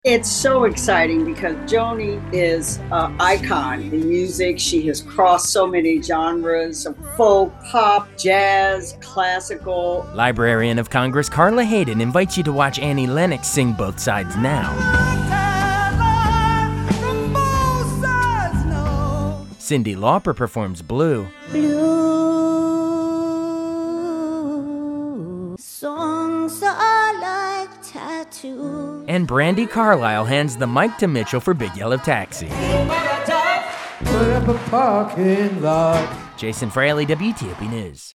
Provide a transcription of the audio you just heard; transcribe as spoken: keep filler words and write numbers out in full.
It's so exciting because Joni is an icon in music. She has crossed so many genres of folk, pop, jazz, classical. Librarian of Congress Carla Hayden invites you to watch Annie Lennox sing Both Sides Now. Cyndi Lauper performs Blue. Blue songs are like tattoos. And Brandi Carlile hands the mic to Mitchell for Big Yellow Taxi. Put up a parking lot. Jason Fraley, W T O P News.